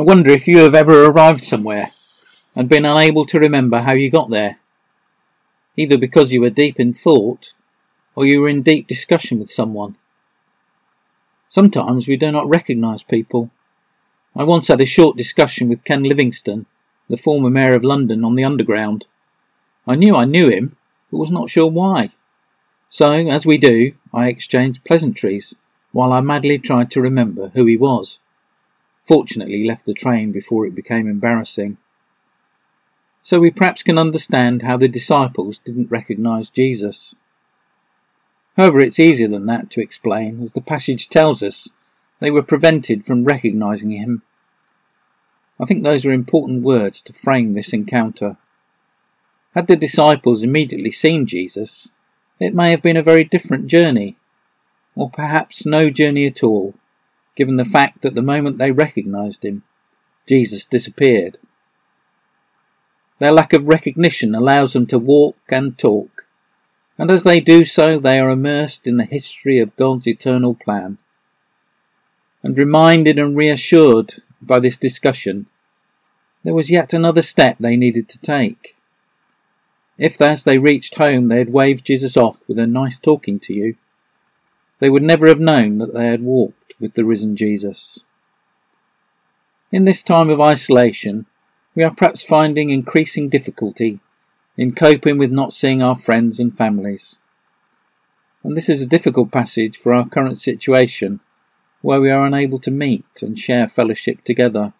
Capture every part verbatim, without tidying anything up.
wonder if you have ever arrived somewhere and been unable to remember how you got there, either because you were deep in thought or you were in deep discussion with someone. Sometimes we do not recognise people. I once had a short discussion with Ken Livingstone, the former Mayor of London, on the Underground. I knew I knew him, but was not sure why. So, as we do, I exchanged pleasantries, while I madly tried to remember who he was. Fortunately, he left the train before it became embarrassing. So we perhaps can understand how the disciples didn't recognise Jesus. However, it's easier than that to explain, as the passage tells us they were prevented from recognising him. I think those are important words to frame this encounter. Had the disciples immediately seen Jesus, it may have been a very different journey, or perhaps no journey at all, given the fact that the moment they recognised him, Jesus disappeared. Their lack of recognition allows them to walk and talk, and as they do so they are immersed in the history of God's eternal plan. And reminded and reassured by this discussion, there was yet another step they needed to take. If as they reached home they had waved Jesus off with a nice talking to you, they would never have known that they had walked with the risen Jesus. In this time of isolation, we are perhaps finding increasing difficulty in coping with not seeing our friends and families. And this is a difficult passage for our current situation, where we are unable to meet and share fellowship together.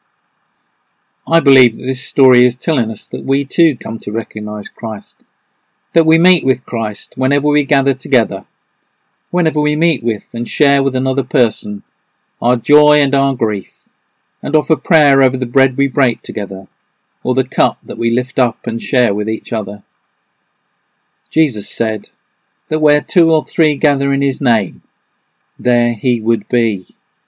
I believe that this story is telling us that we too come to recognise Christ, that we meet with Christ whenever we gather together, whenever we meet with and share with another person our joy and our grief, and offer prayer over the bread we break together, or the cup that we lift up and share with each other. Jesus said that where two or three gather in his name, there he would be.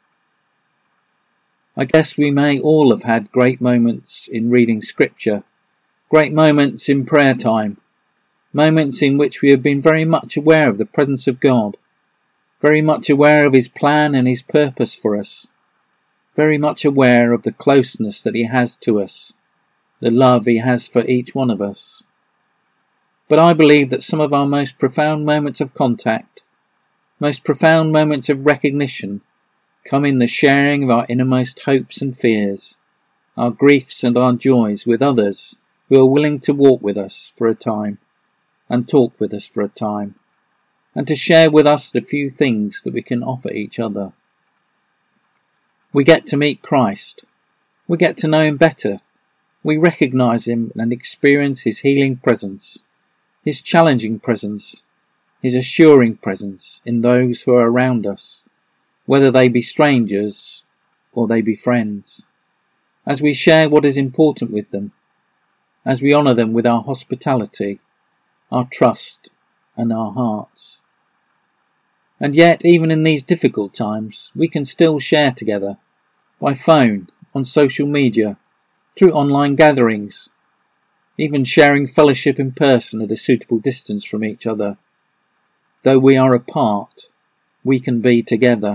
I guess we may all have had great moments in reading scripture, great moments in prayer time, moments in which we have been very much aware of the presence of God, very much aware of his plan and his purpose for us, very much aware of the closeness that he has to us, the love he has for each one of us. But I believe that some of our most profound moments of contact, most profound moments of recognition, come in the sharing of our innermost hopes and fears, our griefs and our joys with others who are willing to walk with us for a time, and talk with us for a time, and to share with us the few things that we can offer each other. We get to meet Christ. We get to know him better. We recognise him and experience his healing presence, his challenging presence, his assuring presence in those who are around us, whether they be strangers or they be friends, as we share what is important with them, as we honour them with our hospitality, our trust and our hearts. And yet, even in these difficult times, we can still share together, by phone, on social media, through online gatherings, even sharing fellowship in person at a suitable distance from each other. Though we are apart, we can be together.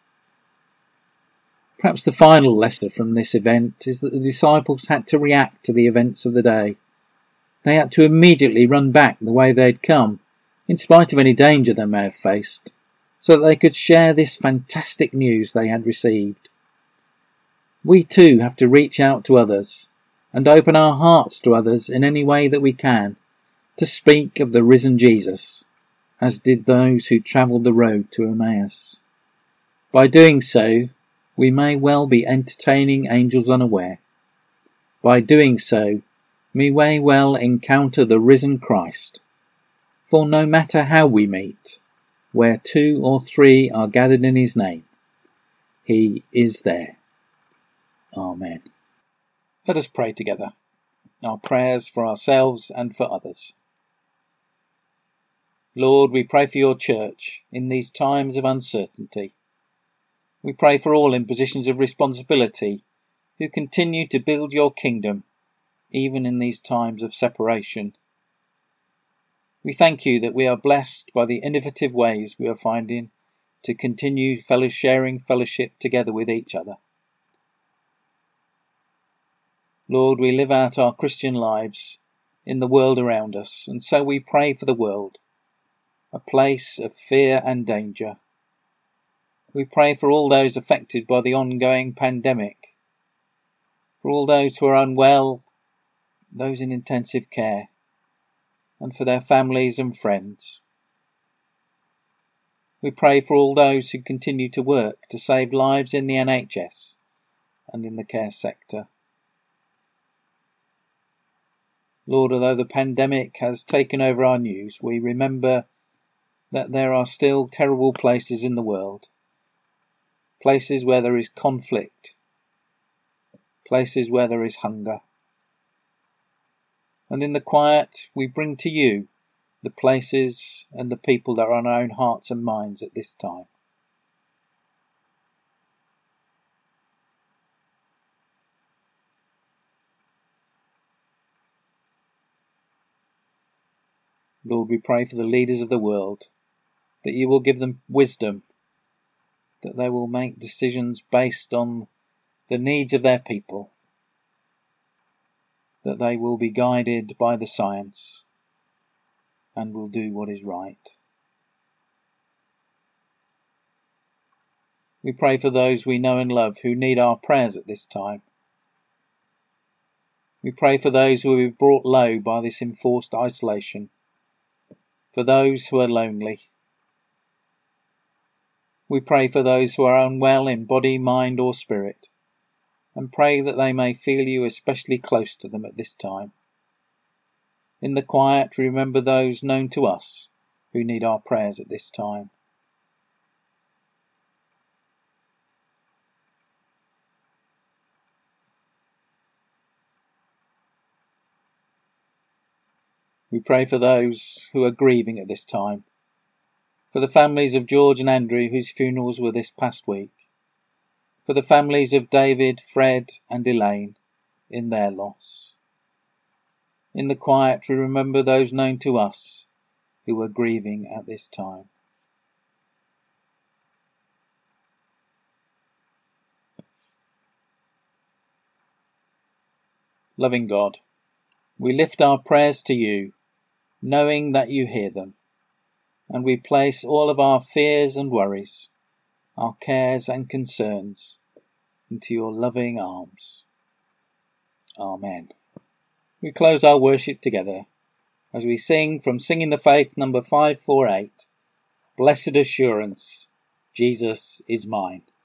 Perhaps the final lesson from this event is that the disciples had to react to the events of the day. They had to immediately run back the way they had come, in spite of any danger they may have faced, so that they could share this fantastic news they had received. We too have to reach out to others and open our hearts to others in any way that we can, to speak of the risen Jesus, as did those who travelled the road to Emmaus. By doing so, we may well be entertaining angels unaware. By doing so, we may well encounter the risen Christ. For no matter how we meet, where two or three are gathered in his name, he is there. Amen. Let us pray together. Our prayers for ourselves and for others. Lord, we pray for your church in these times of uncertainty. We pray for all in positions of responsibility who continue to build your kingdom, even in these times of separation. We thank you that we are blessed by the innovative ways we are finding to continue fellow sharing fellowship together with each other. Lord, we live out our Christian lives in the world around us, and so we pray for the world, a place of fear and danger. We pray for all those affected by the ongoing pandemic, for all those who are unwell, those in intensive care, and for their families and friends. We pray for all those who continue to work to save lives in the N H S and in the care sector. Lord, although the pandemic has taken over our news, we remember that there are still terrible places in the world, places where there is conflict, places where there is hunger. And in the quiet, we bring to you the places and the people that are on our own hearts and minds at this time. Lord, we pray for the leaders of the world, that you will give them wisdom, that they will make decisions based on the needs of their people, that they will be guided by the science and will do what is right. We pray for those we know and love who need our prayers at this time. We pray for those who will be brought low by this enforced isolation, for those who are lonely. We pray for those who are unwell in body, mind or spirit, and pray that they may feel you especially close to them at this time. In the quiet, remember those known to us who need our prayers at this time. We pray for those who are grieving at this time, for the families of George and Andrew whose funerals were this past week, for the families of David, Fred and Elaine in their loss. In the quiet, we remember those known to us who are grieving at this time. Loving God, we lift our prayers to you, knowing that you hear them, and we place all of our fears and worries, our cares and concerns into your loving arms. Amen. We close our worship together as we sing from Singing the Faith number five four eight, Blessed Assurance, Jesus is mine.